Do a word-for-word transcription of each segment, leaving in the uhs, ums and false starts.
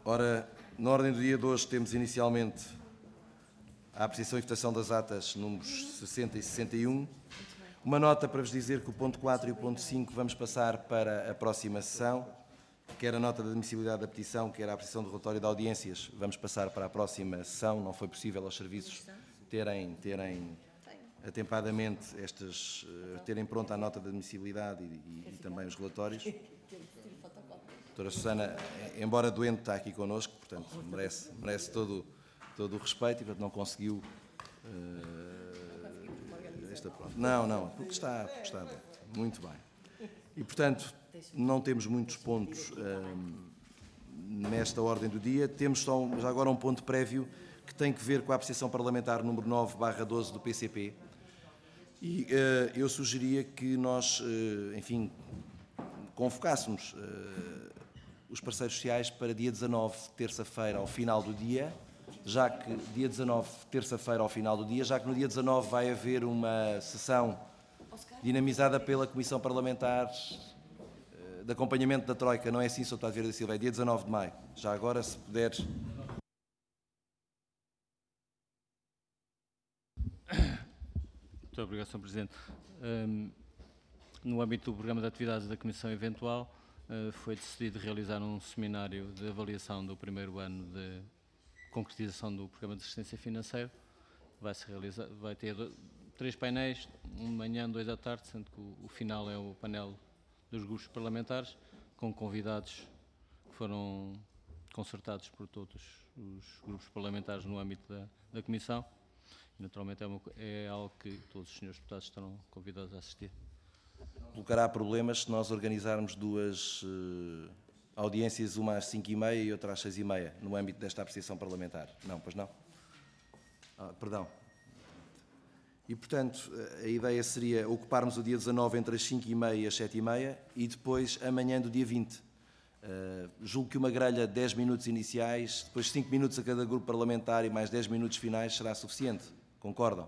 Ora, na ordem do dia de hoje temos inicialmente a apreciação e votação das atas números sessenta e sessenta e um. Uma nota para vos dizer que o ponto quatro e o ponto cinco vamos passar para a próxima sessão, quer a nota de admissibilidade da petição, quer a apreciação do relatório de audiências, vamos passar para a próxima sessão. Não foi possível aos serviços terem, terem atempadamente estas, terem pronta a nota de admissibilidade e, e, e também os relatórios. A doutora Susana, embora doente, está aqui connosco, portanto, merece, merece todo, todo o respeito e, portanto, não conseguiu... Uh, esta, pronto. Não, não, porque está, porque está muito bem. E, portanto, não temos muitos pontos uh, nesta ordem do dia. Temos só já agora um ponto prévio que tem que ver com a apreciação parlamentar número nove barra doze do P C P. E uh, eu sugeria que nós, uh, enfim, convocássemos uh, os parceiros sociais para dia dezanove, terça-feira, ao final do dia, já que dia dezanove, terça-feira, ao final do dia, já que no dia dezanove vai haver uma sessão dinamizada pela Comissão Parlamentar uh, de Acompanhamento da Troika. Não é assim, senhor Deputado Vieira da Silva, é dia dezanove de maio. Já agora, se puder... Muito obrigado, senhor Presidente. Um, no âmbito do programa de atividades da Comissão Eventual, uh, foi decidido realizar um seminário de avaliação do primeiro ano de concretização do programa de assistência financeira. Vai, -se realizar, vai ter dois, três painéis, um de manhã, dois à tarde, sendo que o, o final é o painel dos grupos parlamentares, com convidados que foram concertados por todos os grupos parlamentares no âmbito da, da Comissão. Naturalmente é, uma, é algo que todos os senhores deputados estarão convidados a assistir. Colocará problemas se nós organizarmos duas uh, audiências, uma às cinco e meia e outra às seis e meia, no âmbito desta apreciação parlamentar? Não, pois não? Ah, perdão. E, portanto, a ideia seria ocuparmos o dia dezanove entre as cinco e meia e as sete e meia e depois amanhã do dia vinte. Uh, julgo que uma grelha de dez minutos iniciais, depois cinco minutos a cada grupo parlamentar e mais dez minutos finais será suficiente. Concordam?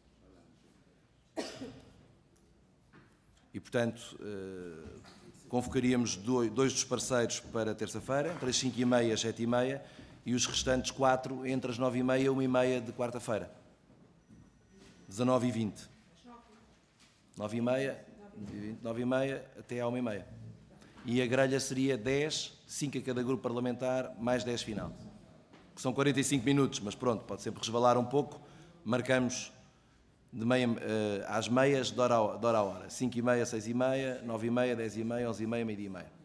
E, portanto, uh, convocaríamos dois, dois dos parceiros para terça-feira, entre as cinco e meia e as sete e meia, e os restantes quatro entre as nove e meia e uma e meia de quarta-feira. dezanove e vinte. nove e meia, nove e meia até à uma e meia. E a grelha seria dez, cinco a cada grupo parlamentar, mais dez final. Que são quarenta e cinco minutos, mas pronto, pode sempre resvalar um pouco. Marcamos de meia, uh, às meias, de hora a, de hora a hora. cinco e meia, seis e meia, nove e meia, dez e meia, onze e meia, meio-dia e meia.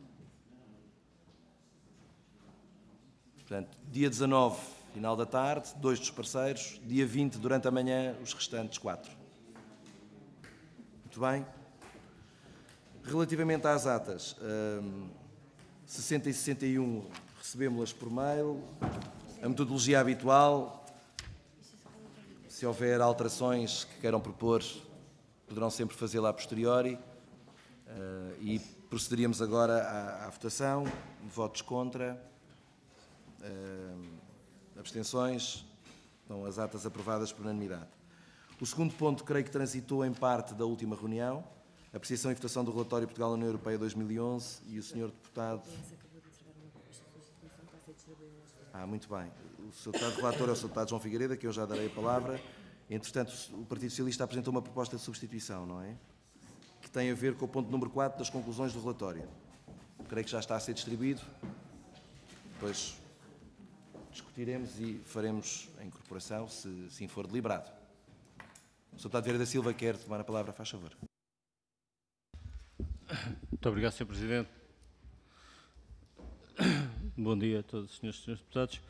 Portanto, dia dezanove, final da tarde, dois dos parceiros. Dia vinte, durante a manhã, os restantes quatro. Muito bem. Relativamente às atas, um, sessenta e sessenta e um recebemos-las por mail. A metodologia habitual... Se houver alterações que queiram propor, poderão sempre fazê-la a posteriori. Uh, e procederíamos agora à, à votação. Votos contra. Uh, abstenções. Estão as atas aprovadas por unanimidade. O segundo ponto, creio que transitou em parte da última reunião. Apreciação e votação do relatório Portugal União Europeia dois mil e onze. E o senhor deputado... Ah, muito bem. O senhor deputado relator é o senhor deputado João Figueiredo, que eu já darei a palavra. Entretanto, o Partido Socialista apresentou uma proposta de substituição, não é? Que tem a ver com o ponto número quatro das conclusões do relatório. Creio que já está a ser distribuído. Depois discutiremos e faremos a incorporação, se assim for deliberado. O senhor deputado Vieira da Silva quer tomar a palavra, faz favor. Muito obrigado, senhor Presidente. Bom dia a todos os senhores e senhores deputados.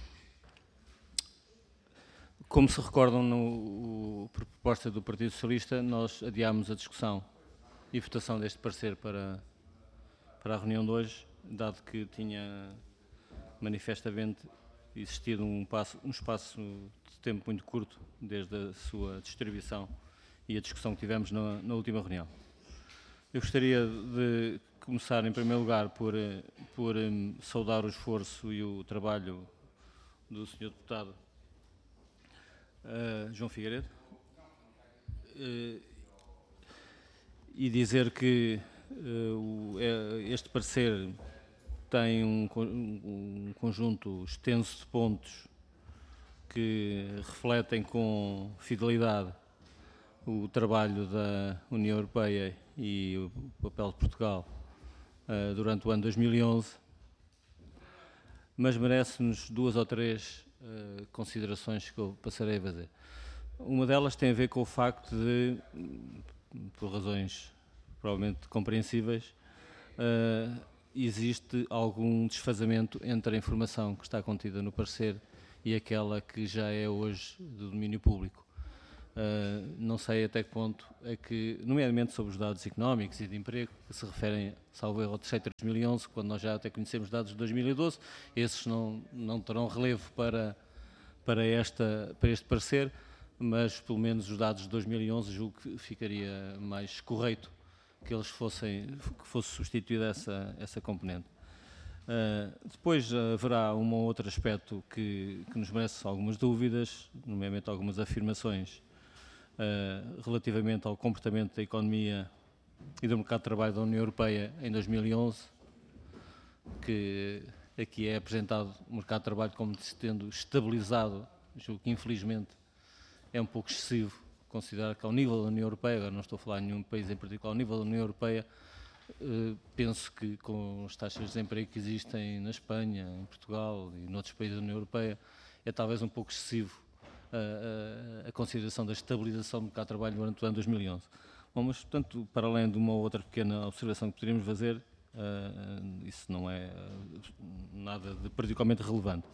Como se recordam, no, por proposta do Partido Socialista, nós adiámos a discussão e votação deste parecer para, para a reunião de hoje, dado que tinha manifestamente existido um, passo, um espaço de tempo muito curto desde a sua distribuição e a discussão que tivemos na, na última reunião. Eu gostaria de começar, em primeiro lugar, por, por um, saudar o esforço e o trabalho do senhor Deputado uh, João Figueiredo uh, e dizer que uh, o, este parecer tem um, um conjunto extenso de pontos que refletem com fidelidade o trabalho da União Europeia e o papel de Portugal uh, durante o ano dois mil e onze, mas merece-nos duas ou três uh, considerações que eu passarei a fazer. Uma delas tem a ver com o facto de, por razões provavelmente compreensíveis, uh, existe algum desfazamento entre a informação que está contida no parecer e aquela que já é hoje do domínio público. Uh, não sei até que ponto é que, nomeadamente sobre os dados económicos e de emprego, que se referem, salvo erro, ao terceiro de dois mil e onze, quando nós já até conhecemos dados de dois mil e doze, esses não, não terão relevo para, para, esta, para este parecer, mas pelo menos os dados de dois mil e onze julgo que ficaria mais correto que eles fossem, que fosse substituída essa, essa componente. Uh, depois uh, haverá um ou outro aspecto que, que nos merece algumas dúvidas, nomeadamente algumas afirmações uh, relativamente ao comportamento da economia e do mercado de trabalho da União Europeia em dois mil e onze, que aqui é apresentado o mercado de trabalho como se tendo estabilizado, julgo que infelizmente é um pouco excessivo considerar que ao nível da União Europeia, agora não estou a falar em nenhum país em particular, ao nível da União Europeia, Uh, penso que com as taxas de desemprego que existem na Espanha, em Portugal e noutros países da União Europeia, é talvez um pouco excessivo uh, uh, a consideração da estabilização do mercado de trabalho durante o ano dois mil e onze. Bom, mas, portanto, para além de uma ou outra pequena observação que poderíamos fazer, uh, isso não é uh, nada de particularmente relevante.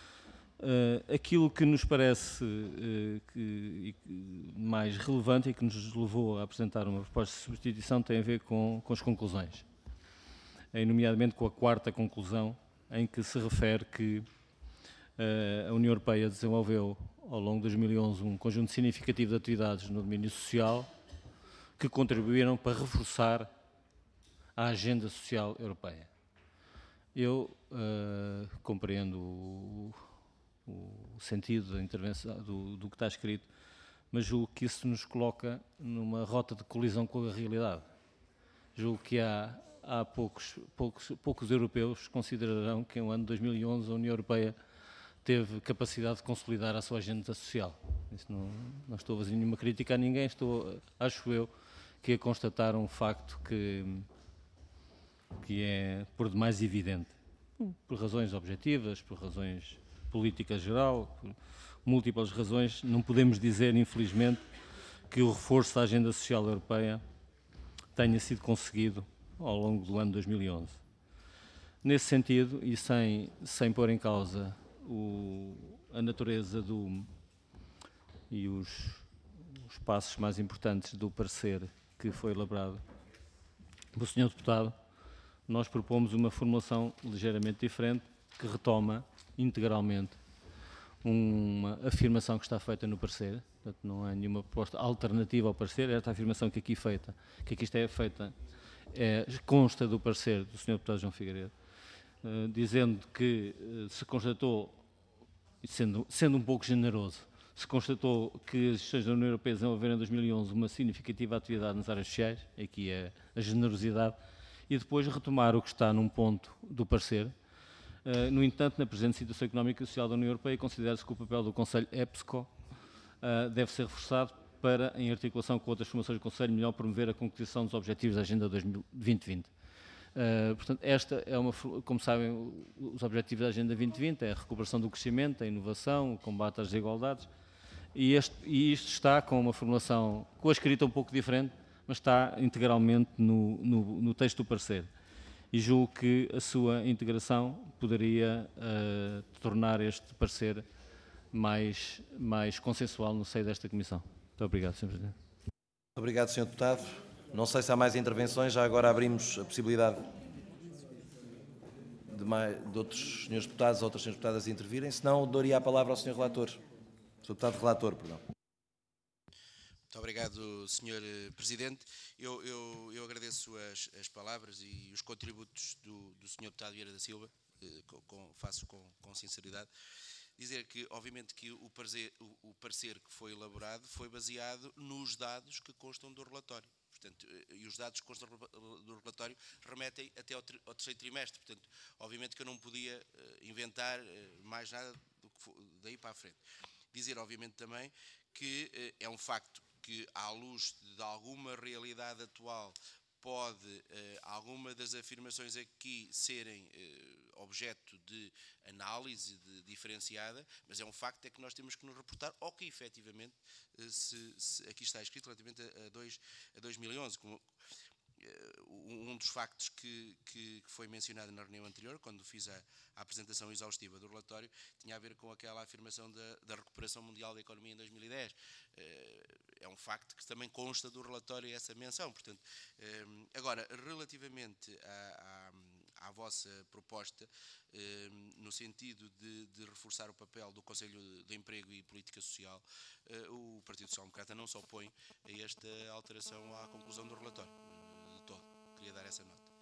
Uh, aquilo que nos parece uh, que, que mais relevante e que nos levou a apresentar uma proposta de substituição tem a ver com, com as conclusões, e nomeadamente com a quarta conclusão, em que se refere que uh, a União Europeia desenvolveu ao longo de dois mil e onze um conjunto significativo de atividades no domínio social que contribuíram para reforçar a agenda social europeia. Eu uh, compreendo o o sentido da intervenção do, do que está escrito, mas julgo que isso nos coloca numa rota de colisão com a realidade. Julgo que há, há poucos, poucos, poucos europeus que considerarão que no ano de dois mil e onze a União Europeia teve capacidade de consolidar a sua agenda social. Isso não, não estou a fazer nenhuma crítica a ninguém, estou, acho eu, que a constatar um facto que, que é por demais evidente, por razões objetivas, por razões política geral, por múltiplas razões, não podemos dizer, infelizmente, que o reforço da agenda social europeia tenha sido conseguido ao longo do ano dois mil e onze. Nesse sentido, e sem, sem pôr em causa o, a natureza do, e os, os passos mais importantes do parecer que foi elaborado pelo senhor Deputado, nós propomos uma formulação ligeiramente diferente que retoma integralmente uma afirmação que está feita no parecer, portanto não há nenhuma proposta alternativa ao parecer, esta afirmação que aqui feita, que aqui está é feita, é, consta do parecer do senhor Deputado João Figueiredo, uh, dizendo que uh, se constatou, sendo, sendo um pouco generoso, se constatou que as instituições da União Europeia desenvolveram em dois mil e onze uma significativa atividade nas áreas sociais, aqui é a generosidade, e depois retomar o que está num ponto do parecer. Uh, no entanto, na presente situação económica e social da União Europeia, considera-se que o papel do Conselho EPSCO uh, deve ser reforçado para, em articulação com outras formações do Conselho, melhor promover a concretização dos objetivos da Agenda dois mil e vinte. Uh, portanto, esta é uma, como sabem, os objetivos da Agenda vinte vinte é a recuperação do crescimento, a inovação, o combate às desigualdades, e, este, e isto está com uma formulação, com a escrita um pouco diferente, mas está integralmente no, no, no texto do parecer. E julgo que a sua integração poderia uh, tornar este parecer mais, mais consensual no seio desta Comissão. Muito obrigado, senhor Presidente. Muito obrigado, senhor Deputado. Não sei se há mais intervenções, já agora abrimos a possibilidade de, mais, de outros senhores deputados ou outras senhoras deputadas intervirem, senão daria a palavra ao senhor Relator. senhor Deputado Relator, perdão. Muito obrigado, senhor Presidente. Eu, eu, eu agradeço as, as palavras e os contributos do, do senhor Deputado Vieira da Silva, eh, com, com, faço com, com sinceridade. Dizer que, obviamente, que o parecer, o, o parecer que foi elaborado foi baseado nos dados que constam do relatório. portanto, e os dados que constam do relatório remetem até ao, ao terceiro trimestre, portanto, obviamente que eu não podia uh, inventar uh, mais nada do que for, daí para a frente. Dizer, obviamente, também que uh, é um facto que, à luz de alguma realidade atual, pode eh, alguma das afirmações aqui serem eh, objeto de análise de, diferenciada, mas é um facto é que nós temos que nos reportar ao que efetivamente eh, se, se aqui está escrito relativamente a, a, dois, a dois mil e onze, como, eh, um dos factos que, que, que foi mencionado na reunião anterior, quando fiz a, a apresentação exaustiva do relatório, tinha a ver com aquela afirmação da, da recuperação mundial da economia em dois mil e dez. Eh, é um facto que também consta do relatório essa menção. Portanto, eh, agora, relativamente à, à, à vossa proposta, eh, no sentido de, de reforçar o papel do Conselho de Emprego e Política Social, eh, o Partido Social Democrata não se opõe a esta alteração à conclusão do relatório. Eh, de todo. Queria dar essa nota.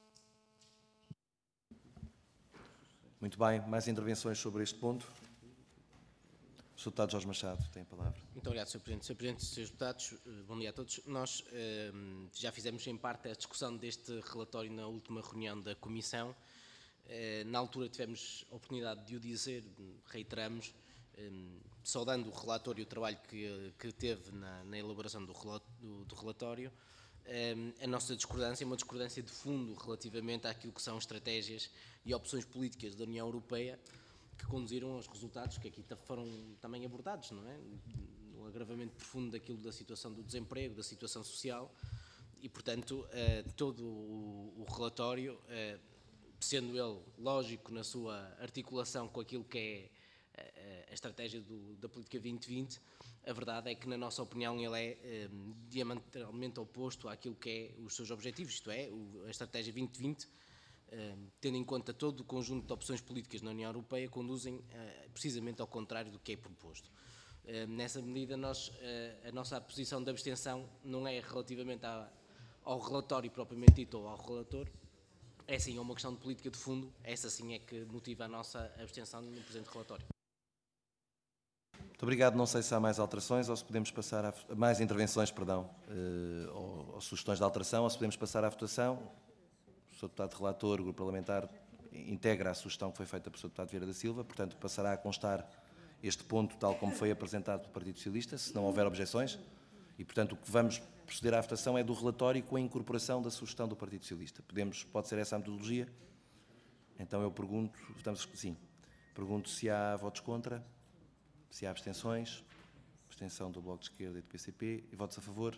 Muito bem. Mais intervenções sobre este ponto? O senhor Deputado Jorge Machado tem a palavra. Muito obrigado, senhor Presidente. senhor Presidente, senhores Deputados, bom dia a todos. Nós eh, já fizemos em parte a discussão deste relatório na última reunião da Comissão. Eh, na altura tivemos a oportunidade de o dizer, reiteramos, eh, saudando o relator e o trabalho que, que teve na, na elaboração do, do, do relatório. Eh, a nossa discordância é uma discordância de fundo relativamente àquilo que são estratégias e opções políticas da União Europeia que conduziram aos resultados que aqui foram também abordados, não é? No agravamento profundo daquilo da situação do desemprego, da situação social e, portanto, eh, todo o, o relatório, eh, sendo ele lógico na sua articulação com aquilo que é a, a estratégia do, da política vinte vinte, a verdade é que, na nossa opinião, ele é eh, diametralmente oposto àquilo que é os seus objetivos, isto é, o, a estratégia vinte vinte, Uh, tendo em conta todo o conjunto de opções políticas na União Europeia, conduzem uh, precisamente ao contrário do que é proposto. Uh, nessa medida, nós, uh, a nossa posição de abstenção não é relativamente à, ao relatório propriamente dito ou ao relator, é sim uma questão de política de fundo, essa sim é que motiva a nossa abstenção no presente relatório. Muito obrigado. Não sei se há mais alterações ou se podemos passar a mais intervenções, perdão, uh, ou, ou sugestões de alteração, ou se podemos passar à votação. O senhor Deputado Relator, o Grupo Parlamentar, integra a sugestão que foi feita pelo senhor Deputado Vieira da Silva, portanto, passará a constar este ponto tal como foi apresentado pelo Partido Socialista, se não houver objeções, e, portanto, o que vamos proceder à votação é do relatório com a incorporação da sugestão do Partido Socialista. Podemos, pode ser essa a metodologia? Então eu pergunto, votamos, sim, pergunto se há votos contra, se há abstenções, abstenção do Bloco de Esquerda e do P C P, e votos a favor?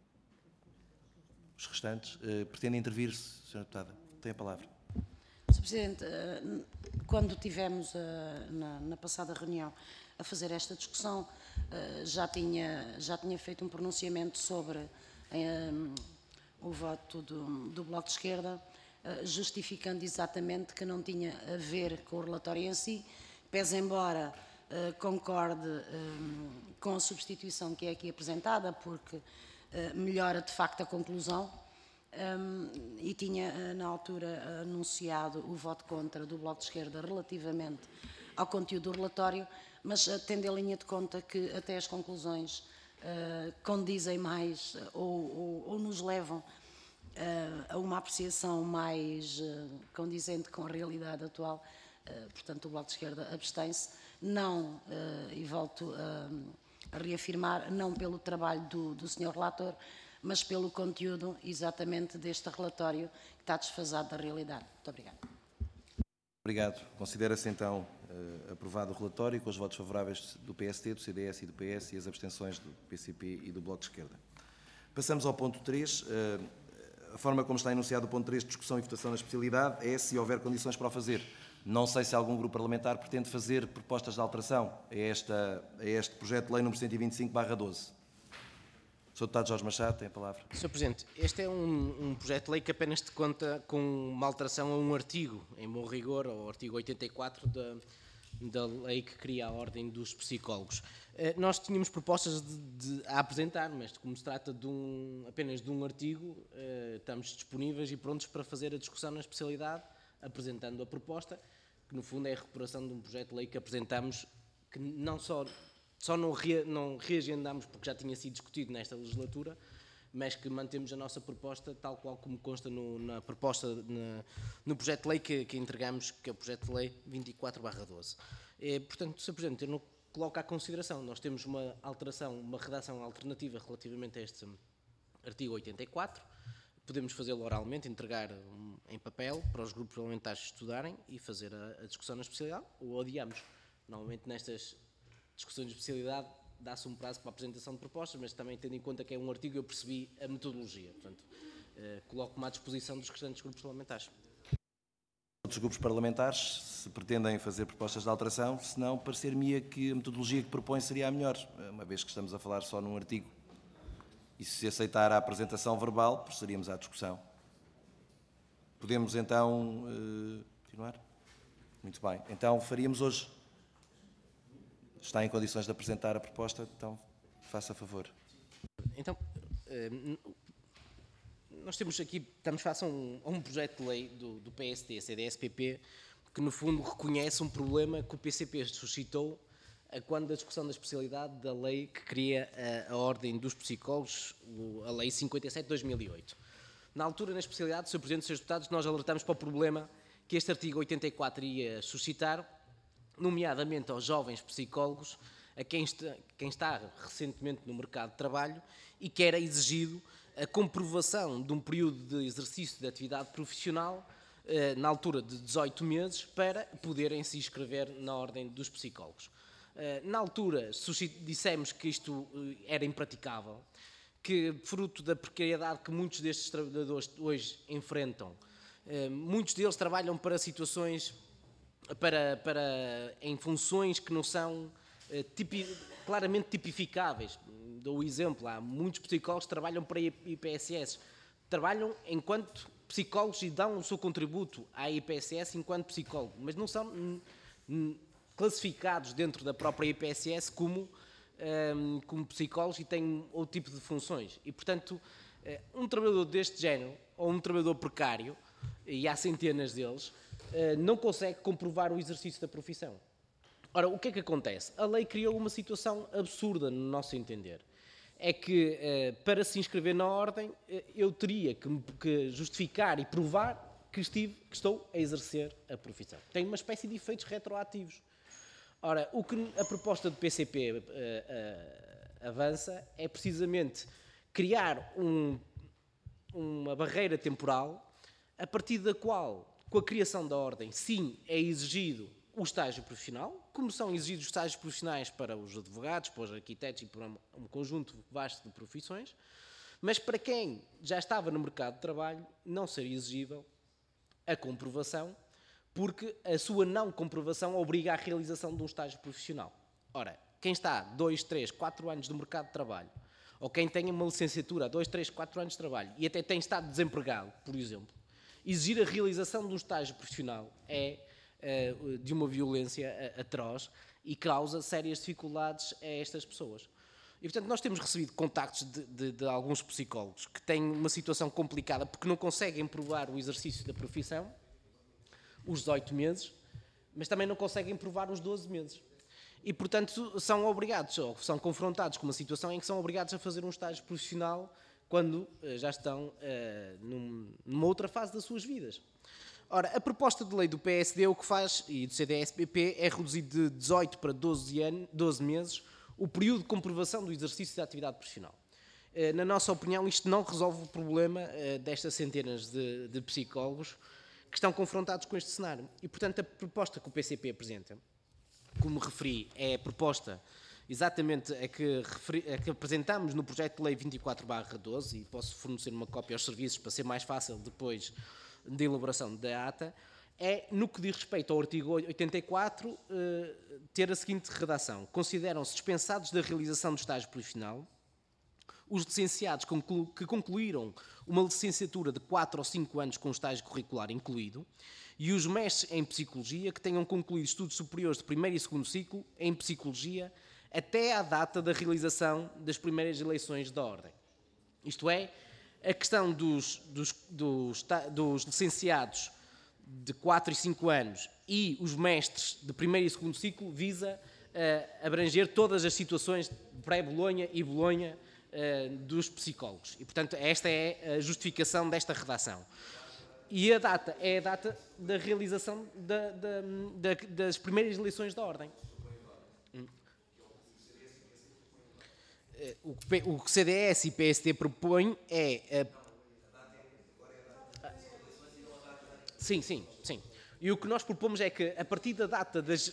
Os restantes. Uh, pretendem intervir-se, senhora Deputada? Tem a palavra. senhor Presidente, uh, quando tivemos uh, na, na passada reunião a fazer esta discussão, uh, já, tinha, já tinha feito um pronunciamento sobre uh, o voto do, do Bloco de Esquerda, uh, justificando exatamente que não tinha a ver com o relatório em si, pese embora uh, concorde uh, com a substituição que é aqui apresentada, porque melhora de facto a conclusão, um, e tinha na altura anunciado o voto contra do Bloco de Esquerda relativamente ao conteúdo do relatório, mas tendo em linha de conta que até as conclusões uh, condizem mais ou, ou, ou nos levam uh, a uma apreciação mais uh, condizente com a realidade atual, uh, portanto o Bloco de Esquerda abstém-se, não, uh, e volto a... Uh, a reafirmar, não pelo trabalho do, do senhor Relator, mas pelo conteúdo exatamente deste relatório que está desfasado da realidade. Muito obrigada. Obrigado. Considera-se então uh, aprovado o relatório com os votos favoráveis do P S T, do C D S e do P S e as abstenções do P C P e do Bloco de Esquerda. Passamos ao ponto três. Uh, a forma como está enunciado o ponto três, discussão e votação na especialidade, é se houver condições para o fazer. Não sei se algum grupo parlamentar pretende fazer propostas de alteração a, esta, a este projeto de lei número cento e vinte e cinco barra doze. O senhor Deputado Jorge Machado tem a palavra. senhor Presidente, este é um, um projeto de lei que apenas te conta com uma alteração a um artigo, em bom rigor, ao artigo oitenta e quatro da, da lei que cria a Ordem dos Psicólogos. Eh, nós tínhamos propostas de, de, a apresentar, mas como se trata de um, apenas de um artigo, eh, estamos disponíveis e prontos para fazer a discussão na especialidade, apresentando a proposta, que no fundo é a recuperação de um projeto de lei que apresentamos, que não só, só não, re, não reagendámos porque já tinha sido discutido nesta legislatura, mas que mantemos a nossa proposta tal qual como consta no, na proposta, na, no projeto de lei que, que entregamos, que é o projeto de lei vinte e quatro barra doze. É, portanto, senhor Presidente, eu não coloco à consideração, nós temos uma alteração, uma redação alternativa relativamente a este artigo oitenta e quatro, podemos fazê-lo oralmente, entregar um, em papel para os grupos parlamentares estudarem e fazer a, a discussão na especialidade, ou adiamos. Normalmente nestas discussões de especialidade dá-se um prazo para a apresentação de propostas, mas também tendo em conta que é um artigo, eu percebi a metodologia. Portanto, eh, coloco-me à disposição dos restantes grupos parlamentares. Outros grupos parlamentares, se pretendem fazer propostas de alteração, se não, parecer-me que a metodologia que propõe seria a melhor, uma vez que estamos a falar só num artigo. E se aceitar a apresentação verbal, procederíamos à discussão. Podemos então uh, continuar? Muito bem. Então faríamos hoje. Está em condições de apresentar a proposta, então faça favor. Então, nós temos aqui, estamos face a um, a um projeto de lei do, do P S D, C D S P P, que no fundo reconhece um problema que o P C P suscitou a quando da discussão da especialidade da lei que cria a, a Ordem dos Psicólogos, a Lei cinquenta e sete de dois mil e oito. Na altura, na especialidade, senhor Presidente e senhores Deputados, nós alertamos para o problema que este artigo oitenta e quatro ia suscitar, nomeadamente aos jovens psicólogos, a quem está, quem está recentemente no mercado de trabalho e que era exigido a comprovação de um período de exercício de atividade profissional eh, na altura de dezoito meses para poderem se inscrever na Ordem dos Psicólogos. Eh, na altura dissemos que isto eh, era impraticável, que fruto da precariedade que muitos destes trabalhadores hoje enfrentam, eh, muitos deles trabalham para situações Para, para, em funções que não são eh, tipi, claramente tipificáveis. Dou o exemplo, há muitos psicólogos que trabalham para I P S S, trabalham enquanto psicólogos e dão o seu contributo à I P S S enquanto psicólogo, mas não são hum, hum, classificados dentro da própria I P S S como, hum, como psicólogos e têm outro tipo de funções. E, portanto, um trabalhador deste género, ou um trabalhador precário, e há centenas deles, não consegue comprovar o exercício da profissão. Ora, o que é que acontece? A lei criou uma situação absurda, no nosso entender. É que, para se inscrever na ordem, eu teria que justificar e provar que, estive, que estou a exercer a profissão. Tem uma espécie de efeitos retroativos. Ora, o que a proposta do P C P uh, uh, avança é precisamente criar um, uma barreira temporal a partir da qual, com a criação da ordem, sim, é exigido o estágio profissional, como são exigidos os estágios profissionais para os advogados, para os arquitetos e para um conjunto vasto de profissões, mas para quem já estava no mercado de trabalho não seria exigível a comprovação, porque a sua não comprovação obriga à realização de um estágio profissional. Ora, quem está dois, três, quatro anos no mercado de trabalho, ou quem tem uma licenciatura há dois, três, quatro anos de trabalho e até tem estado desempregado, por exemplo, exigir a realização de um estágio profissional é uh, de uma violência atroz e causa sérias dificuldades a estas pessoas. E, portanto, nós temos recebido contactos de, de, de alguns psicólogos que têm uma situação complicada porque não conseguem provar o exercício da profissão, os dezoito meses, mas também não conseguem provar os doze meses. E, portanto, são obrigados, ou são confrontados com uma situação em que são obrigados a fazer um estágio profissional quando uh, já estão uh, num, numa outra fase das suas vidas. Ora, a proposta de lei do P S D o que faz, e do C D S P P, é reduzir de dezoito para doze, anos, doze meses o período de comprovação do exercício da atividade profissional. Uh, na nossa opinião, isto não resolve o problema uh, destas centenas de, de psicólogos que estão confrontados com este cenário. E, portanto, a proposta que o P C P apresenta, como referi, é a proposta exatamente a que, referi, a que apresentamos no projeto de lei vinte e quatro barra doze, e posso fornecer uma cópia aos serviços para ser mais fácil depois da elaboração da ata, é, no que diz respeito ao artigo oitenta e quatro, eh, ter a seguinte redação. Consideram-se dispensados da realização do estágio profissional os licenciados que concluíram uma licenciatura de quatro ou cinco anos com estágio curricular incluído e os mestres em Psicologia que tenham concluído estudos superiores de primeiro e segundo ciclo em Psicologia até à data da realização das primeiras eleições da Ordem. Isto é, a questão dos, dos, dos, dos licenciados de quatro e cinco anos e os mestres de primeiro e segundo ciclo visa uh, abranger todas as situações de pré-Bolonha e Bolonha uh, dos psicólogos. E, portanto, esta é a justificação desta redação. E a data é a data da realização da, da, da, das primeiras eleições da Ordem. O que o C D S e P S D propõem é... A... Sim, sim, sim. E o que nós propomos é que, a partir da data das...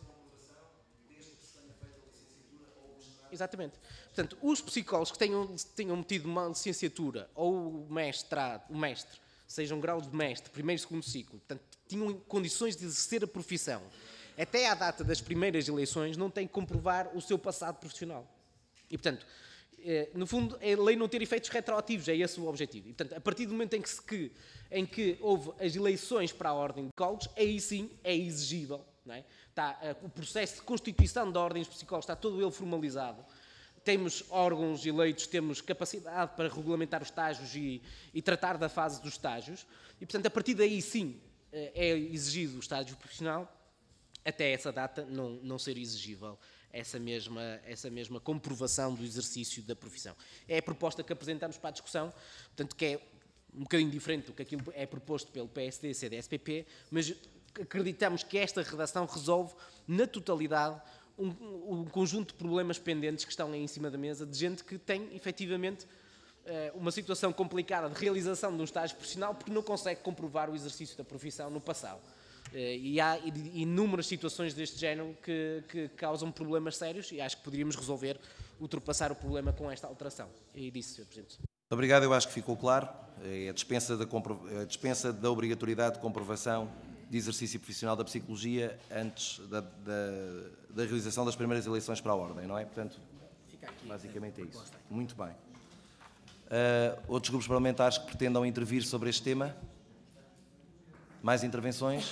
Exatamente. Portanto, os psicólogos que tenham, tenham metido uma licenciatura ou o mestrado, o mestre, seja um grau de mestre, primeiro e segundo ciclo, portanto, tinham condições de exercer a profissão, até à data das primeiras eleições, não têm que comprovar o seu passado profissional. E, portanto, no fundo, a lei não ter efeitos retroativos, é esse o objetivo. E, portanto, a partir do momento em que, que, em que houve as eleições para a Ordem de Psicólogos, aí sim é exigível, não é? Está, o processo de constituição da Ordem dos Psicólogos está todo ele formalizado. Temos órgãos eleitos, temos capacidade para regulamentar os estágios e, e tratar da fase dos estágios. E, portanto, a partir daí sim é exigido o estágio profissional, até essa data não, não ser exigível essa mesma, essa mesma comprovação do exercício da profissão. É a proposta que apresentamos para a discussão, portanto, que é um bocadinho diferente do que aquilo é proposto pelo P S D, C D S, P P, mas acreditamos que esta redação resolve, na totalidade, um, um conjunto de problemas pendentes que estão aí em cima da mesa, de gente que tem, efetivamente, uma situação complicada de realização de um estágio profissional porque não consegue comprovar o exercício da profissão no passado. E há inúmeras situações deste género que, que causam problemas sérios e acho que poderíamos resolver, ultrapassar o problema com esta alteração. E disse, senhor Presidente. Muito obrigado, eu acho que ficou claro. É a dispensa da, a dispensa da obrigatoriedade de comprovação de exercício profissional da psicologia antes da, da, da realização das primeiras eleições para a Ordem, não é? Portanto, basicamente é isso. Muito bem. Uh, outros grupos parlamentares que pretendam intervir sobre este tema? Mais intervenções?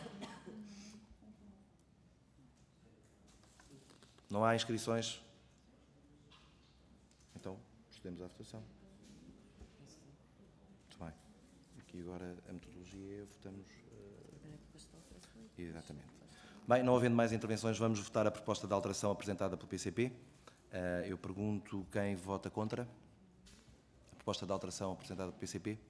Não há inscrições? Então, procedemos à votação. Muito bem. Aqui agora a metodologia, votamos... Uh... Exatamente. Bem, não havendo mais intervenções, vamos votar a proposta de alteração apresentada pelo P C P. Uh, eu pergunto quem vota contra a proposta de alteração apresentada pelo P C P.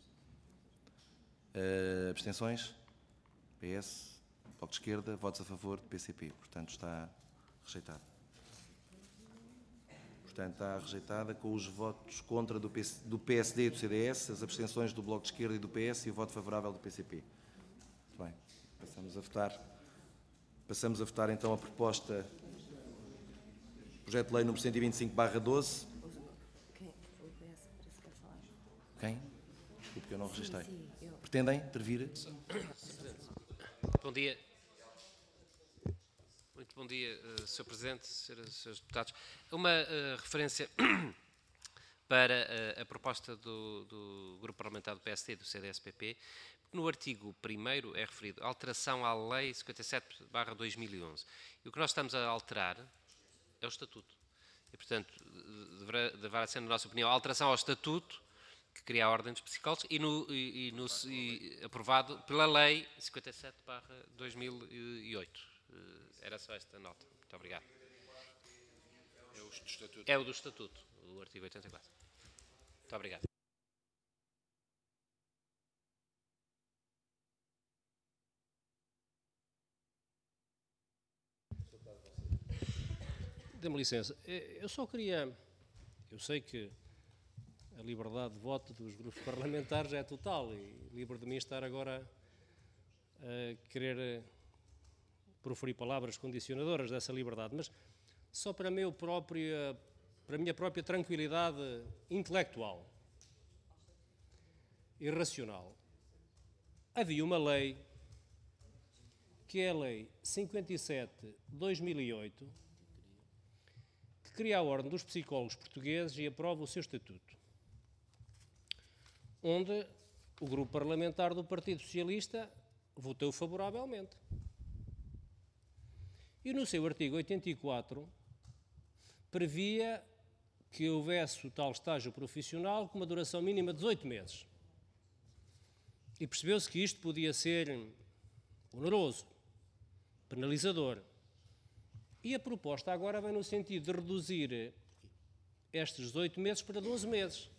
Uh, abstenções? P S, Bloco de Esquerda, votos a favor do P C P. Portanto, está rejeitado. Portanto, está rejeitada com os votos contra do, P C, do P S D e do C D S, as abstenções do Bloco de Esquerda e do P S e o voto favorável do P C P. Muito bem. Passamos a votar. Passamos a votar então a proposta, projeto de lei número cento e vinte e cinco barra doze. Quem? Desculpe que eu não registrei. Pretendem intervir? Bom dia. Muito bom dia, senhor Presidente, senhores deputados. Uma uh, referência para uh, a proposta do, do Grupo Parlamentar do P S D e do C D S P P. No artigo primeiro é referido alteração à Lei cinquenta e sete barra dois mil e onze. E o que nós estamos a alterar é o Estatuto. E, portanto, deverá, deverá ser, na nossa opinião, a alteração ao Estatuto que cria a Ordem dos Psicólogos e, no, e, e, no, e aprovado pela Lei cinquenta e sete barra dois mil e oito. Era só esta nota. Muito obrigado. É o do Estatuto. É o do Estatuto, o artigo oitenta e quatro. Muito obrigado. Dê-me licença. Eu só queria... Eu sei que a liberdade de voto dos grupos parlamentares é total e livre de mim estar agora a querer proferir palavras condicionadoras dessa liberdade, mas só para, meu próprio, para a minha própria tranquilidade intelectual e racional. Havia uma lei, que é a Lei cinquenta e sete barra dois mil e oito, que cria a Ordem dos Psicólogos Portugueses e aprova o seu estatuto, onde o grupo parlamentar do Partido Socialista votou favoravelmente. E no seu artigo oitenta e quatro previa que houvesse o tal estágio profissional com uma duração mínima de dezoito meses. E percebeu-se que isto podia ser oneroso, penalizador. E a proposta agora vem no sentido de reduzir estes dezoito meses para doze meses.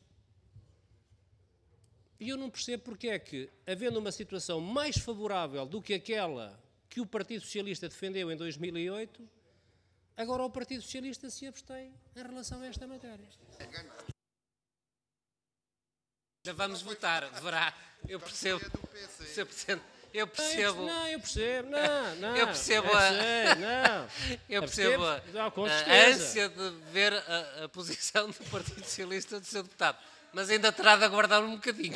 E eu não percebo porque é que, havendo uma situação mais favorável do que aquela que o Partido Socialista defendeu em dois mil e oito, agora o Partido Socialista se abstém em relação a esta matéria. Vamos votar, verá. Eu percebo. senhor Presidente, eu percebo. Não, eu percebo, não, não. Eu percebo eu a. sei, não. Eu percebo a, Não, com a certeza. ânsia de ver a, a posição do Partido Socialista do seu deputado. Mas ainda terá de aguardar um bocadinho.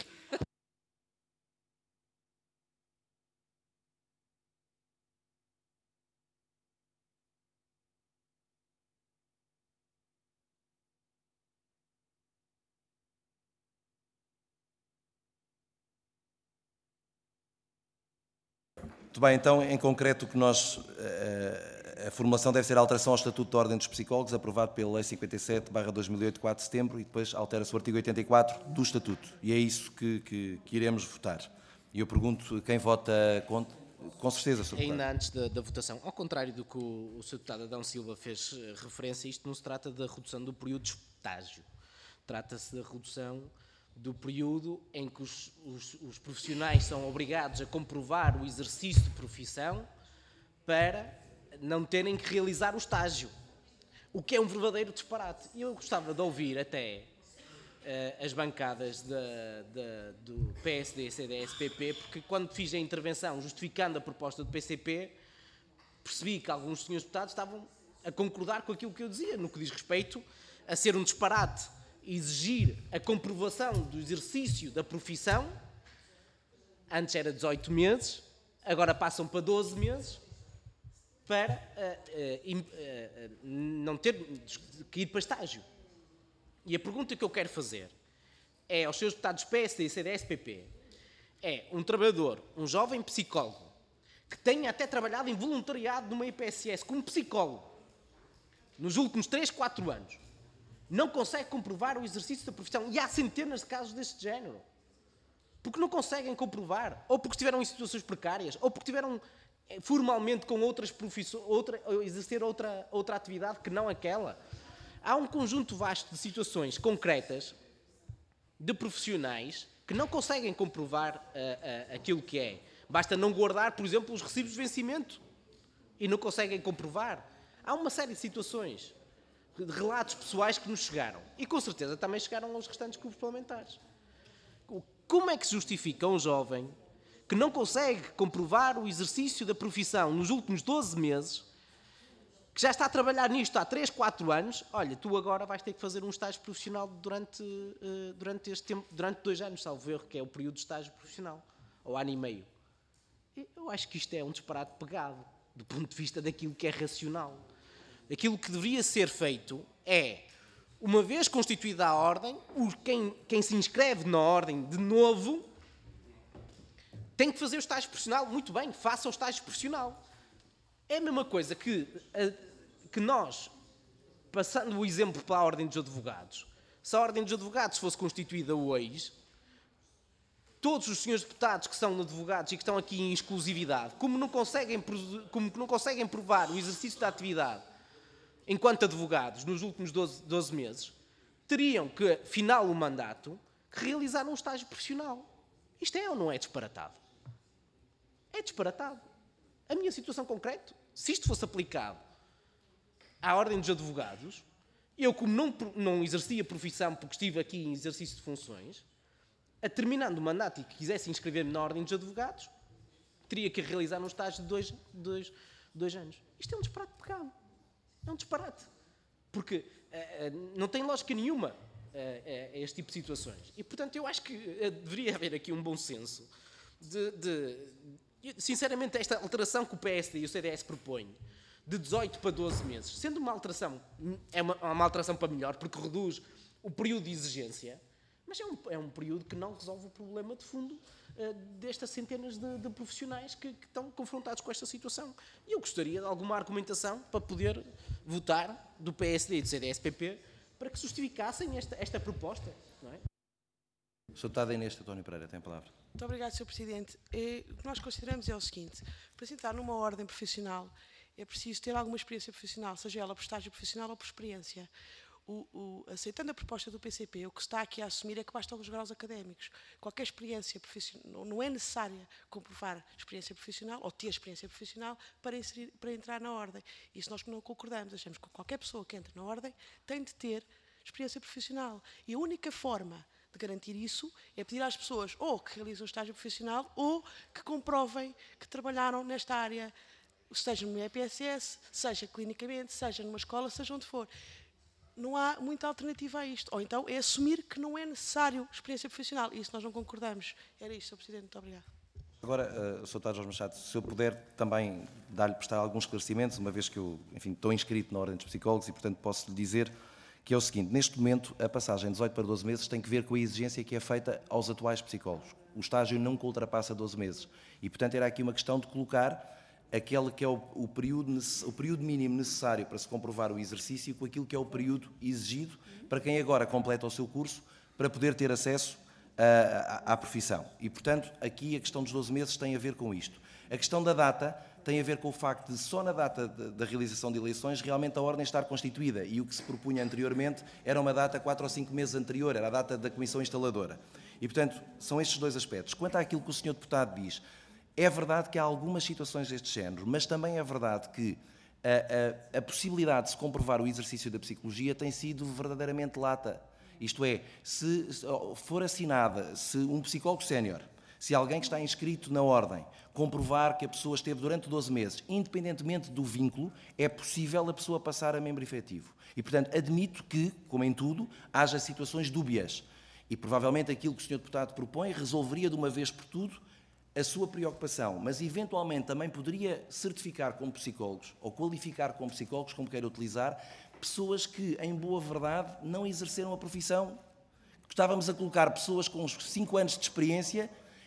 Muito bem, então, em concreto, o que nós, a, a formulação deve ser a alteração ao Estatuto da Ordem dos Psicólogos, aprovado pela Lei cinquenta e sete barra dois mil e oito, quatro de setembro, e depois altera-se o artigo oitenta e quatro do Estatuto. E é isso que, que, que iremos votar. E eu pergunto quem vota contra. Com certeza, senhor Deputado. Ainda antes da, da votação, ao contrário do que o, o senhor Deputado Adão Silva fez uh, referência, isto não se trata da redução do período de estágio. Trata-se da redução do período em que os, os, os profissionais são obrigados a comprovar o exercício de profissão para não terem que realizar o estágio. O que é um verdadeiro disparate. E eu gostava de ouvir até uh, as bancadas da, da, do P S D, C D S, P P, porque quando fiz a intervenção justificando a proposta do P C P, percebi que alguns senhores deputados estavam a concordar com aquilo que eu dizia, no que diz respeito a ser um disparate exigir a comprovação do exercício da profissão. Antes era dezoito meses, agora passam para doze meses, para uh, uh, uh, não ter que ir para estágio. E a pergunta que eu quero fazer é aos seus deputados P S D e C D S P P, é um trabalhador, um jovem psicólogo, que tenha até trabalhado em voluntariado numa I P S S como psicólogo, nos últimos três, quatro anos, não consegue comprovar o exercício da profissão, e há centenas de casos deste género, porque não conseguem comprovar, ou porque estiveram em situações precárias, ou porque tiveram formalmente com outras profissões, outra, exercer outra, outra atividade que não aquela. Há um conjunto vasto de situações concretas de profissionais que não conseguem comprovar uh, uh, aquilo que é. Basta não guardar, por exemplo, os recibos de vencimento e não conseguem comprovar. Há uma série de situações, de relatos pessoais que nos chegaram, e com certeza também chegaram aos restantes grupos parlamentares. Como é que se justifica um jovem que não consegue comprovar o exercício da profissão nos últimos doze meses, que já está a trabalhar nisto há três, quatro anos, olha, tu agora vais ter que fazer um estágio profissional durante, uh, durante este tempo, durante dois anos, salvo erro, que é o período de estágio profissional, ou ano e meio. Eu acho que isto é um disparate pegado, do ponto de vista daquilo que é racional. Aquilo que deveria ser feito é, uma vez constituída a ordem, quem, quem se inscreve na ordem de novo tem que fazer o estágio profissional. Muito bem, faça o estágio profissional. É a mesma coisa que, que nós, passando o exemplo para a ordem dos advogados, se a ordem dos advogados fosse constituída hoje, todos os senhores deputados que são advogados e que estão aqui em exclusividade, como não conseguem, como não conseguem provar o exercício da atividade enquanto advogados nos últimos doze, doze meses, teriam que, final o mandato, que realizar um estágio profissional. Isto é ou não é disparatado? É disparatado. A minha situação concreta, se isto fosse aplicado à ordem dos advogados, eu, como não, não exercia a profissão porque estive aqui em exercício de funções, a terminando o mandato e que quisesse inscrever-me na ordem dos advogados, teria que realizar um estágio de dois, dois, dois anos. Isto é um disparate pegado. É um disparate. Porque uh, não tem lógica nenhuma uh, uh, este tipo de situações. E, portanto, eu acho que uh, deveria haver aqui um bom senso de, de... Sinceramente, esta alteração que o P S D e o C D S propõem, de dezoito para doze meses, sendo uma alteração, é uma, uma alteração para melhor, porque reduz o período de exigência, mas é um, é um período que não resolve o problema de fundo uh, destas centenas de, de profissionais que, que estão confrontados com esta situação. E eu gostaria de alguma argumentação para poder votar do P S D e do C D S P P para que justificassem esta, esta proposta. Não é? O senhor deputado Inês António Pereira tem a palavra. Muito obrigado, senhor Presidente. É, o que nós consideramos é o seguinte: para se entrar numa ordem profissional é preciso ter alguma experiência profissional, seja ela por estágio profissional ou por experiência. O, o, aceitando a proposta do P C P, o que se está aqui a assumir é que bastam os graus académicos. Qualquer experiência profissional, não é necessária comprovar experiência profissional ou ter experiência profissional para, inserir, para entrar na ordem. Isso nós não concordamos. Achamos que qualquer pessoa que entre na ordem tem de ter experiência profissional. E a única forma de garantir isso é pedir às pessoas ou que realizem um estágio profissional ou que comprovem que trabalharam nesta área, seja no I P S S, seja clinicamente, seja numa escola, seja onde for. Não há muita alternativa a isto. Ou então é assumir que não é necessário experiência profissional. E isso nós não concordamos. Era isto, senhor Presidente. Muito obrigado. Agora, uh, senhor Deputado Jorge Machado, se eu puder também dar-lhe prestar alguns esclarecimentos, uma vez que eu, enfim, estou inscrito na Ordem dos Psicólogos e, portanto, posso lhe dizer que é o seguinte: neste momento, a passagem de dezoito para doze meses tem que ver com a exigência que é feita aos atuais psicólogos. O estágio nunca ultrapassa doze meses. E, portanto, era aqui uma questão de colocar aquele que é o, o, período, o período mínimo necessário para se comprovar o exercício com aquilo que é o período exigido para quem agora completa o seu curso para poder ter acesso à, à, à profissão. E, portanto, aqui a questão dos doze meses tem a ver com isto. A questão da data tem a ver com o facto de só na data de, da realização de eleições realmente a ordem estar constituída, e o que se propunha anteriormente era uma data quatro ou cinco meses anterior, era a data da comissão instaladora. E, portanto, são estes dois aspectos. Quanto àquilo que o senhor Deputado diz, é verdade que há algumas situações deste género, mas também é verdade que a, a, a possibilidade de se comprovar o exercício da psicologia tem sido verdadeiramente lata. Isto é, se for assinada, se um psicólogo sénior, se alguém que está inscrito na ordem comprovar que a pessoa esteve durante doze meses, independentemente do vínculo, é possível a pessoa passar a membro efetivo. E, portanto, admito que, como em tudo, haja situações dúbias. E, provavelmente, aquilo que o senhor Deputado propõe resolveria de uma vez por tudo a sua preocupação, mas eventualmente também poderia certificar como psicólogos, ou qualificar como psicólogos, como queira utilizar, pessoas que, em boa verdade, não exerceram a profissão. Estávamos a colocar pessoas com uns cinco anos de experiência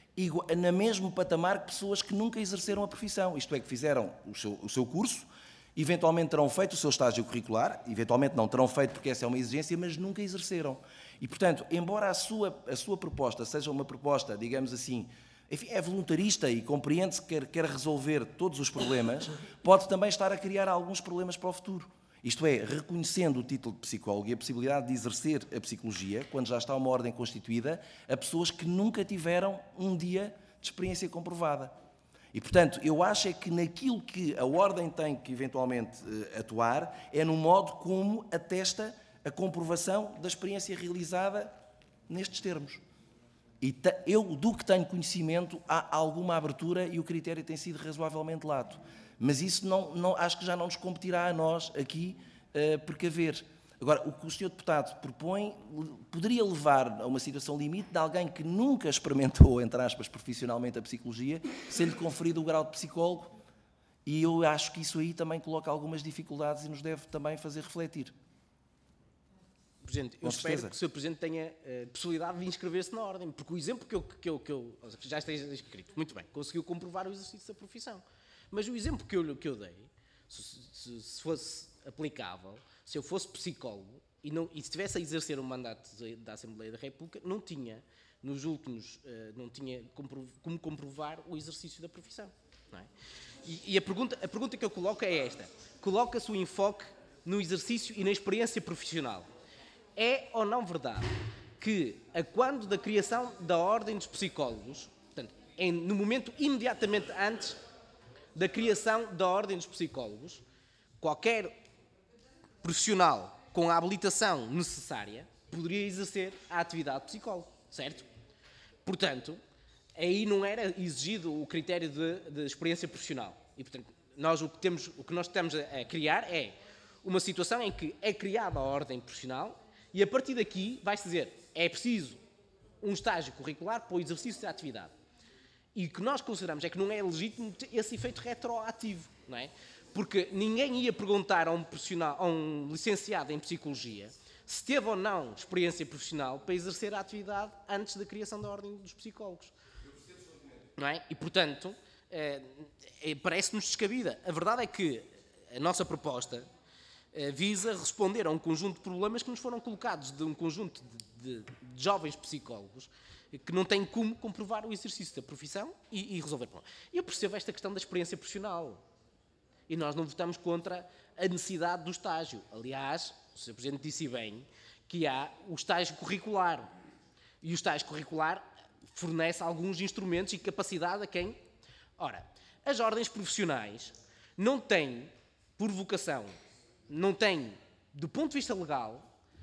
na mesmo patamar que pessoas que nunca exerceram a profissão, isto é, que fizeram o seu, o seu curso, eventualmente terão feito o seu estágio curricular, eventualmente não terão feito porque essa é uma exigência, mas nunca exerceram. E, portanto, embora a sua, a sua proposta seja uma proposta, digamos assim, enfim, é voluntarista e compreende-se que quer, quer resolver todos os problemas, pode também estar a criar alguns problemas para o futuro. Isto é, reconhecendo o título de psicólogo e a possibilidade de exercer a psicologia, quando já está uma ordem constituída, a pessoas que nunca tiveram um dia de experiência comprovada. E, portanto, eu acho é que naquilo que a ordem tem que eventualmente atuar é no modo como atesta a comprovação da experiência realizada nestes termos. E eu, do que tenho conhecimento, há alguma abertura e o critério tem sido razoavelmente lato. Mas isso não, não, acho que já não nos competirá a nós aqui uh, precaver. Agora, o que o senhor Deputado propõe poderia levar a uma situação limite de alguém que nunca experimentou, entre aspas, profissionalmente a psicologia, ser-lhe conferido o grau de psicólogo, e eu acho que isso aí também coloca algumas dificuldades e nos deve também fazer refletir. Presidente, eu espero que o senhor Presidente tenha a possibilidade de inscrever-se na ordem, porque o exemplo que eu, que eu, que eu já esteja inscrito, muito bem, conseguiu comprovar o exercício da profissão. Mas o exemplo que eu, que eu dei, se, se, se fosse aplicável, se eu fosse psicólogo e, não, e estivesse a exercer um mandato da Assembleia da República, não tinha, nos últimos, não tinha como comprovar o exercício da profissão. Não é? E, e a, pergunta, a pergunta que eu coloco é esta: coloca-se o enfoque no exercício e na experiência profissional. É ou não verdade que, a quando da criação da Ordem dos Psicólogos, portanto, em, no momento imediatamente antes da criação da Ordem dos Psicólogos, qualquer profissional com a habilitação necessária poderia exercer a atividade de psicólogo, certo? Portanto, aí não era exigido o critério de, de experiência profissional. E, portanto, nós o que, temos, o que nós estamos a, a criar é uma situação em que é criada a ordem profissional e, a partir daqui, vai-se dizer, é preciso um estágio curricular para o exercício da atividade. E o que nós consideramos é que não é legítimo esse efeito retroativo, não é? Porque ninguém ia perguntar a um, profissional, a um licenciado em Psicologia se teve ou não experiência profissional para exercer a atividade antes da criação da Ordem dos Psicólogos. Não é? E, portanto, é, é, parece-nos descabida. A verdade é que a nossa proposta é, visa responder a um conjunto de problemas que nos foram colocados de um conjunto de, de, de jovens psicólogos que não têm como comprovar o exercício da profissão e, e resolver. Eu percebo esta questão da experiência profissional e nós não votamos contra a necessidade do estágio. Aliás, O senhor Presidente disse bem que há o estágio curricular. E o estágio curricular fornece alguns instrumentos e capacidade a quem? Ora, as ordens profissionais não têm, por vocação, não têm, do ponto de vista legal,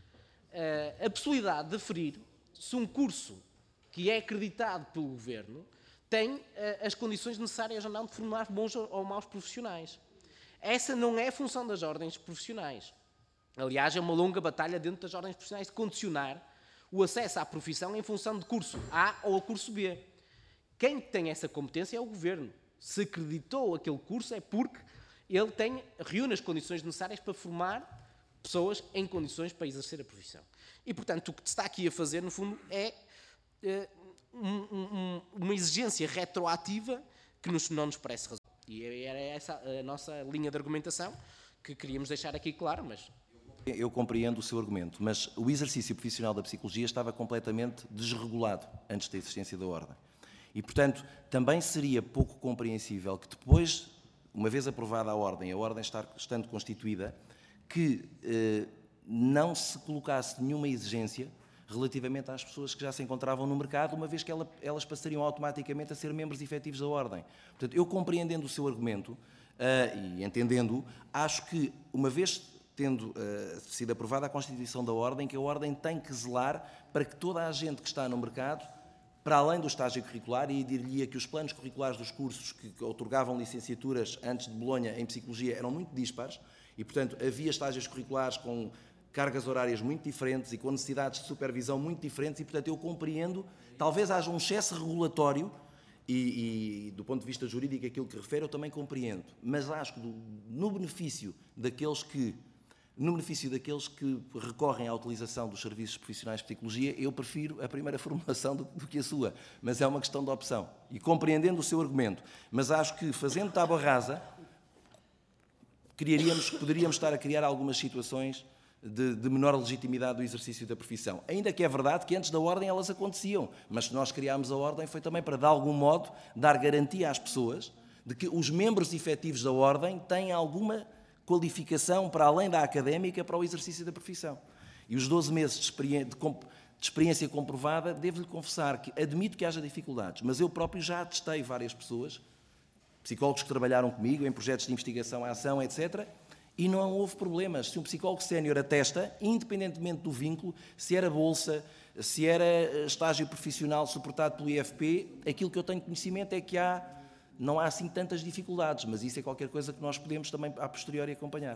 a possibilidade de aferir se um curso que é acreditado pelo Governo tem as condições necessárias ou não de formar bons ou maus profissionais. Essa não é a função das ordens profissionais. Aliás, é uma longa batalha dentro das ordens profissionais de condicionar o acesso à profissão em função de curso A ou curso B. Quem tem essa competência é o Governo. Se acreditou aquele curso é porque ele tem, reúne as condições necessárias para formar pessoas em condições para exercer a profissão. E, portanto, o que se está aqui a fazer, no fundo, é uh, um, um, uma exigência retroativa que nos, não nos parece razoável. E era essa a nossa linha de argumentação que queríamos deixar aqui claro, mas... Eu compreendo o seu argumento, mas o exercício profissional da psicologia estava completamente desregulado antes da existência da ordem. E, portanto, também seria pouco compreensível que depois, uma vez aprovada a ordem, a ordem estar, estando constituída, que eh, não se colocasse nenhuma exigência relativamente às pessoas que já se encontravam no mercado, uma vez que ela, elas passariam automaticamente a ser membros efetivos da ordem. Portanto, eu compreendendo o seu argumento uh, e entendendo-o, acho que, uma vez tendo uh, sido aprovada a constituição da ordem, que a ordem tem que zelar para que toda a gente que está no mercado, para além do estágio curricular, e dir-lhe que os planos curriculares dos cursos que, que outorgavam licenciaturas antes de Bolonha em psicologia eram muito dispares, e, portanto, havia estágios curriculares com cargas horárias muito diferentes e com necessidades de supervisão muito diferentes, e, portanto, eu compreendo, talvez haja um excesso regulatório, e, e do ponto de vista jurídico, aquilo que refere, eu também compreendo, mas acho que do, no benefício daqueles que No benefício daqueles que recorrem à utilização dos serviços profissionais de psicologia, eu prefiro a primeira formulação do, do que a sua, mas é uma questão de opção. E compreendendo o seu argumento, mas acho que, fazendo tábua rasa, criaríamos, poderíamos estar a criar algumas situações de, de menor legitimidade do exercício da profissão. Ainda que é verdade que antes da ordem elas aconteciam, mas se nós criámos a ordem foi também para, de algum modo, dar garantia às pessoas de que os membros efetivos da ordem têm alguma qualificação para além da académica para o exercício da profissão. E os doze meses de experiência, de comp, de experiência comprovada, devo-lhe confessar que admito que haja dificuldades, mas eu próprio já atestei várias pessoas, psicólogos que trabalharam comigo em projetos de investigação, ação, etcétera, e não houve problemas. Se um psicólogo sénior atesta, independentemente do vínculo, se era bolsa, se era estágio profissional suportado pelo I F P, aquilo que eu tenho conhecimento é que há não há assim tantas dificuldades, mas isso é qualquer coisa que nós podemos também, a posteriori, acompanhar.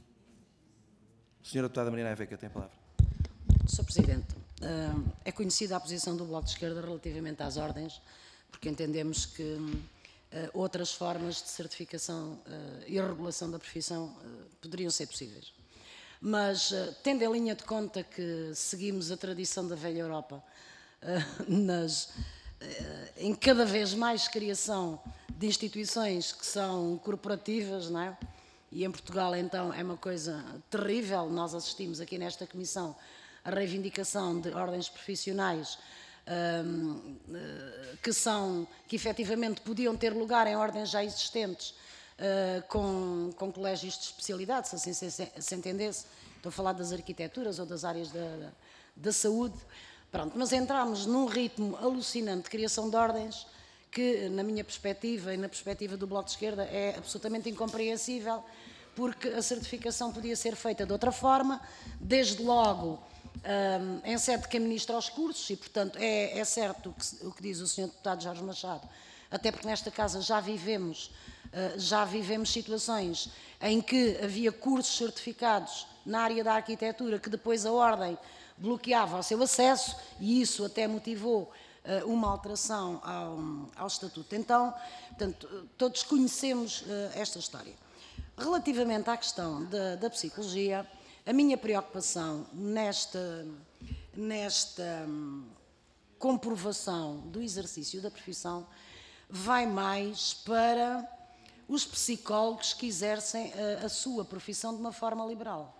Senhora Deputada Mariana Aveca, tem a palavra. senhor Presidente, é conhecida a posição do Bloco de Esquerda relativamente às ordens, porque entendemos que outras formas de certificação e regulação da profissão poderiam ser possíveis. Mas, tendo em linha de conta que seguimos a tradição da velha Europa nas... em cada vez mais criação de instituições que são corporativas, não é? E em Portugal, então, é uma coisa terrível. Nós assistimos aqui nesta Comissão a reivindicação de ordens profissionais um, que são, que efetivamente podiam ter lugar em ordens já existentes, uh, com, com colégios de especialidade, se assim se, se entendesse. Estou a falar das arquiteturas ou das áreas da, da, da saúde. Pronto, mas entramos num ritmo alucinante de criação de ordens que, na minha perspectiva e na perspectiva do Bloco de Esquerda, é absolutamente incompreensível, porque a certificação podia ser feita de outra forma, desde logo um, em sede de quem ministra os cursos, e, portanto, é, é certo o que, o que diz o senhor Deputado Jorge Machado, até porque nesta casa já vivemos, uh, já vivemos situações em que havia cursos certificados na área da arquitetura que depois a ordem bloqueava o seu acesso, e isso até motivou uh, uma alteração ao, ao Estatuto. Então, portanto, todos conhecemos uh, esta história. Relativamente à questão da, da psicologia, a minha preocupação nesta, nesta um, comprovação do exercício da profissão vai mais para os psicólogos que exercem a, a sua profissão de uma forma liberal.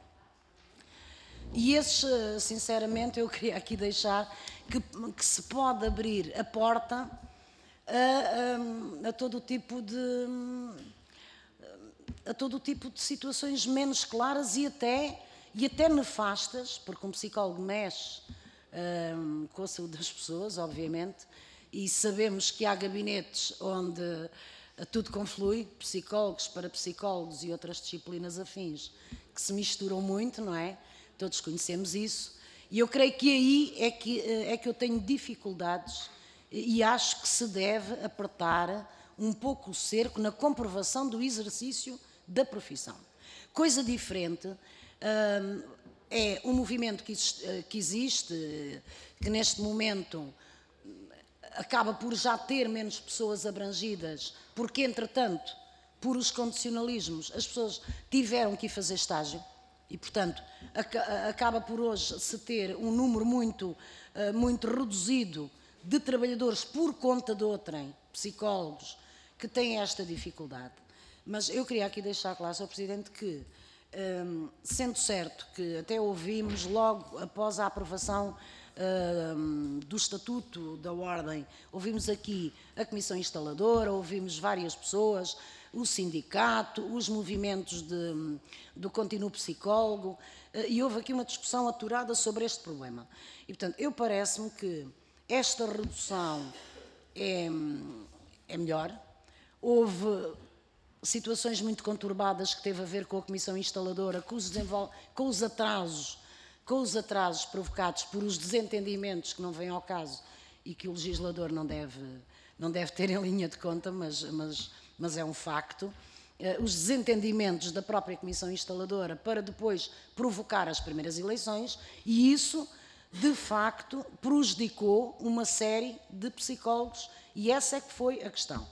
E esses, sinceramente, eu queria aqui deixar que, que se pode abrir a porta a, a, a todo tipo de a todo tipo de situações menos claras e até, e até nefastas, porque um psicólogo mexe hum, com a saúde das pessoas, obviamente, e sabemos que há gabinetes onde tudo conflui, psicólogos, parapsicólogos e outras disciplinas afins, que se misturam muito, não é? Todos conhecemos isso, e eu creio que aí é que, é que eu tenho dificuldades e acho que se deve apertar um pouco o cerco na comprovação do exercício da profissão. Coisa diferente hum, é um movimento que existe, que existe, que neste momento acaba por já ter menos pessoas abrangidas, porque, entretanto, por os condicionalismos, as pessoas tiveram que ir fazer estágio e, portanto, acaba por hoje se ter um número muito, muito reduzido de trabalhadores por conta de outrem, psicólogos, que têm esta dificuldade. Mas eu queria aqui deixar claro, senhor Presidente, que, hum, sendo certo que até ouvimos logo após a aprovação hum, do Estatuto da Ordem, ouvimos aqui a Comissão Instaladora, ouvimos várias pessoas, o sindicato, os movimentos de, do Continuo Psicólogo, e houve aqui uma discussão aturada sobre este problema. E, portanto, eu parece-me que esta redução é, é melhor. Houve situações muito conturbadas que teve a ver com a Comissão Instaladora, com os, com os atrasos, com os atrasos provocados por os desentendimentos que não vêm ao caso e que o legislador não deve, não deve ter em linha de conta, mas, mas, mas é um facto. Os desentendimentos da própria Comissão Instaladora para depois provocar as primeiras eleições, e isso, de facto, prejudicou uma série de psicólogos, e essa é que foi a questão.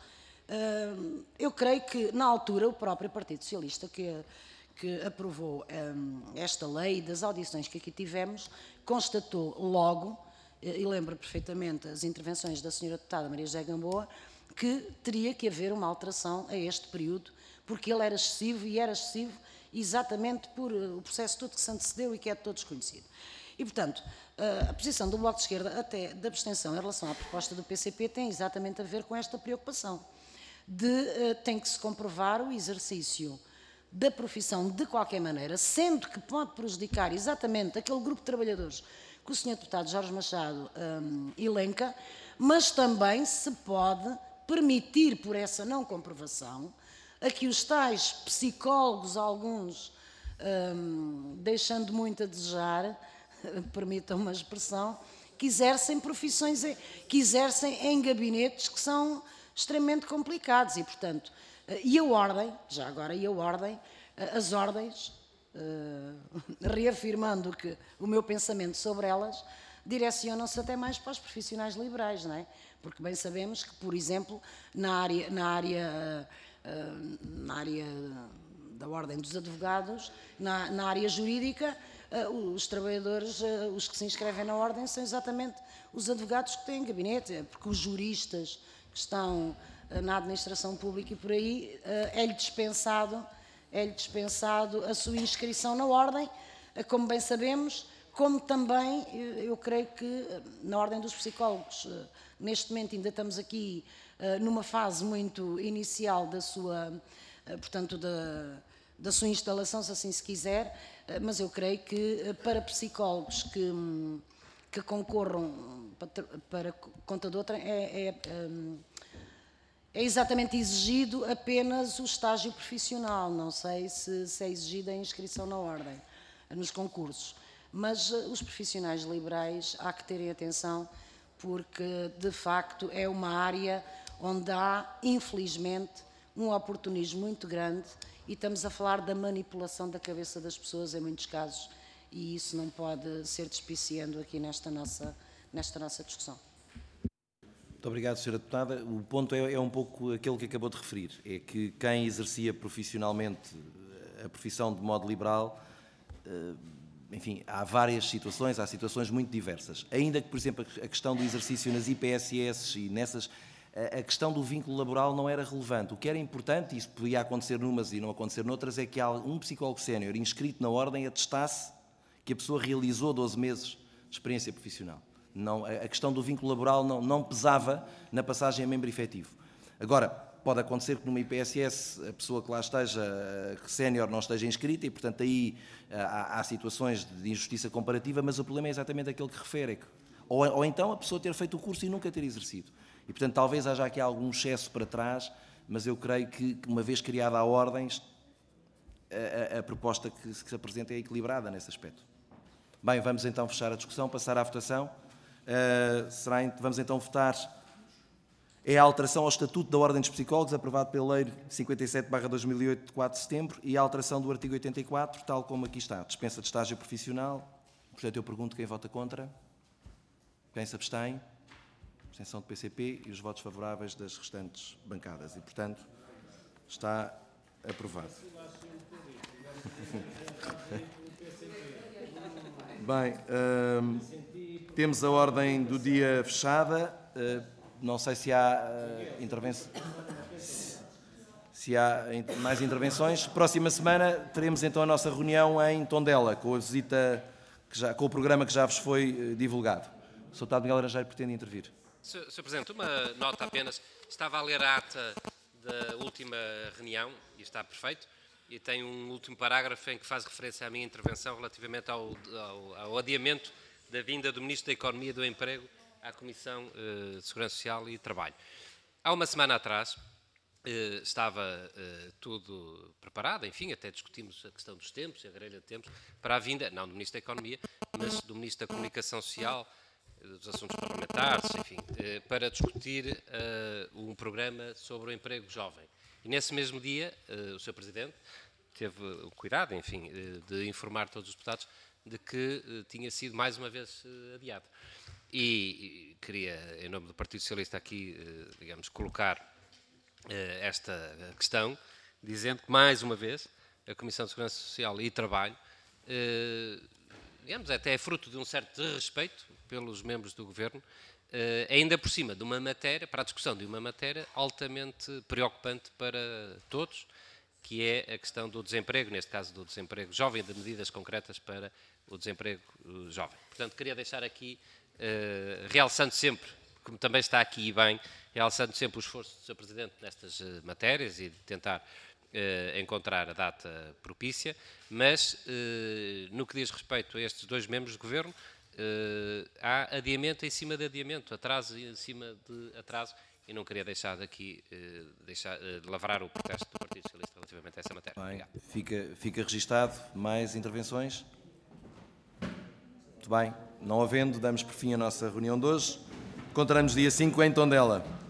Eu creio que, na altura, o próprio Partido Socialista, que, que aprovou esta lei, das audições que aqui tivemos, constatou logo, e lembro perfeitamente as intervenções da senhora deputada Maria José Gamboa, que teria que haver uma alteração a este período, porque ele era excessivo, e era excessivo exatamente por o processo todo que se antecedeu e que é de todos conhecido. E, portanto, a posição do Bloco de Esquerda, até da abstenção em relação à proposta do P C P, tem exatamente a ver com esta preocupação. De, uh, tem que se comprovar o exercício da profissão de qualquer maneira, sendo que pode prejudicar exatamente aquele grupo de trabalhadores que o senhor deputado Jorge Machado um, elenca, mas também se pode permitir, por essa não comprovação, a que os tais psicólogos, alguns um, deixando muito a desejar, permitam uma expressão, que exercem profissões, que exercem em gabinetes que são extremamente complicados e, portanto, e a ordem, já agora, e a ordem, as ordens, reafirmando que o meu pensamento sobre elas, direcionam-se até mais para os profissionais liberais, não é? Porque bem sabemos que, por exemplo, na área, na área, na área da ordem dos advogados, na, na área jurídica, os trabalhadores, os que se inscrevem na ordem, são exatamente os advogados que têm gabinete, porque os juristas que estão na administração pública e por aí, é-lhe dispensado, é-lhe dispensado a sua inscrição na ordem, como bem sabemos, como também, eu creio que na ordem dos psicólogos, neste momento ainda estamos aqui numa fase muito inicial da sua, portanto, da, da sua instalação, se assim se quiser, mas eu creio que para psicólogos que, que concorram para, para conta de outra, é, é, é exatamente exigido apenas o estágio profissional, não sei se, se é exigida a inscrição na ordem, nos concursos. Mas os profissionais liberais há que terem atenção, porque de facto é uma área onde há, infelizmente, um oportunismo muito grande e estamos a falar da manipulação da cabeça das pessoas em muitos casos, e isso não pode ser despiciando aqui nesta nossa, nesta nossa discussão. Muito obrigado, senhora Deputada. O ponto é, é um pouco aquele que acabou de referir, é que quem exercia profissionalmente a profissão de modo liberal, enfim, há várias situações, há situações muito diversas. Ainda que, por exemplo, a questão do exercício nas I P S S e nessas, a questão do vínculo laboral não era relevante. O que era importante, e isso podia acontecer numas e não acontecer noutras, é que um psicólogo sénior inscrito na ordem atestasse que a pessoa realizou doze meses de experiência profissional. Não, a questão do vínculo laboral não, não pesava na passagem a membro efetivo. Agora, pode acontecer que numa I P S S a pessoa que lá esteja, que sénior, não esteja inscrita e, portanto, aí há, há situações de injustiça comparativa, mas o problema é exatamente aquele que refere. Ou, ou então a pessoa ter feito o curso e nunca ter exercido. E, portanto, talvez haja aqui algum excesso para trás, mas eu creio que, uma vez criada a ordem, a, a, a proposta que se, que se apresenta é equilibrada nesse aspecto. Bem, vamos então fechar a discussão, passar à votação. Uh, será, vamos então votar. É a alteração ao Estatuto da Ordem dos Psicólogos, aprovado pela Lei cinquenta e sete barra dois mil e oito, de quatro de setembro, e a alteração do artigo oitenta e quatro, tal como aqui está. Dispensa de estágio profissional. Portanto, eu pergunto quem vota contra. Quem se abstém? Abstenção do P C P e os votos favoráveis das restantes bancadas. E, portanto, está aprovado. Bem, hum, temos a ordem do dia fechada. Uh, não sei se há uh, intervenção. Se há mais intervenções. Próxima semana teremos então a nossa reunião em Tondela, com a visita, que já, com o programa que já vos foi uh, divulgado. O senhor Deputado Miguel Laranjeiro pretende intervir. senhor Presidente, uma nota apenas. Estava a ler a ata da última reunião, e está perfeito, e tem um último parágrafo em que faz referência à minha intervenção relativamente ao, ao, ao adiamento da vinda do Ministro da Economia e do Emprego à Comissão uh, de Segurança Social e Trabalho. Há uma semana atrás uh, estava uh, tudo preparado, enfim, até discutimos a questão dos tempos, a grelha de tempos, para a vinda, não do Ministro da Economia, mas do Ministro da Comunicação Social, dos Assuntos Parlamentares, enfim, uh, para discutir uh, um programa sobre o emprego jovem. E nesse mesmo dia, uh, o senhor Presidente teve o cuidado, enfim, uh, de informar todos os deputados de que uh, tinha sido mais uma vez uh, adiado. E, e queria, em nome do Partido Socialista, aqui, uh, digamos, colocar uh, esta questão, dizendo que, mais uma vez, a Comissão de Segurança Social e Trabalho, uh, digamos, até é fruto de um certo respeito pelos membros do Governo, Uh, ainda por cima de uma matéria, para a discussão de uma matéria altamente preocupante para todos, que é a questão do desemprego, neste caso do desemprego jovem, de medidas concretas para o desemprego uh, jovem. Portanto, queria deixar aqui, uh, realçando sempre, como também está aqui e bem, realçando sempre o esforço do senhor Presidente nestas uh, matérias e de tentar uh, encontrar a data propícia, mas uh, no que diz respeito a estes dois membros do Governo, Uh, há adiamento em cima de adiamento, atraso em cima de atraso, e não queria deixar daqui uh, deixar, uh, lavrar o protesto do Partido Socialista relativamente a essa matéria. Bem, fica, fica registado. Mais intervenções? Muito bem. Não havendo, damos por fim a nossa reunião de hoje. Encontramos dia cinco em Tondela.